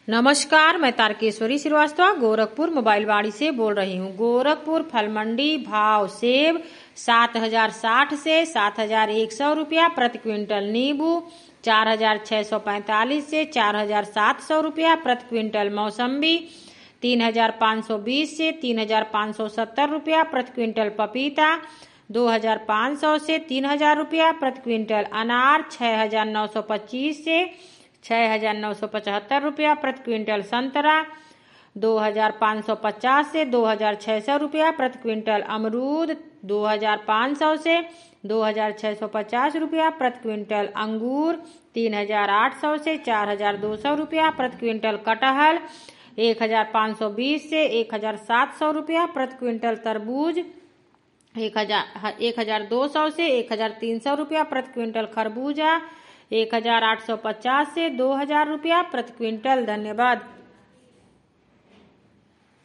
नमस्कार, मैं तारकेश्वरी श्रीवास्तव गोरखपुर मोबाइल वाड़ी से बोल रही हूँ। गोरखपुर फल मंडी भाव सेब 7060 से 7100 रुपया प्रति क्विंटल, नींबू 4645 से 4700 रुपया प्रति क्विंटल, मौसम्बी 3520 से 3570 रुपया प्रति क्विंटल, पपीता 2500 से 3000 रुपया प्रति क्विंटल, अनार 6925 से 6975 रुपया प्रति क्विंटल, संतरा 2550 से 2600 रुपया प्रति क्विंटल, अमरूद 2500 से 2650 रुपया प्रति क्विंटल, अंगूर 3800 से 4200 रुपया प्रति क्विंटल, कटहल 1520 से 1700 रुपया प्रति क्विंटल, तरबूज 1200 से 1300 रुपया प्रति क्विंटल, खरबूजा 1850 से 2000 रुपया प्रति क्विंटल। धन्यवाद।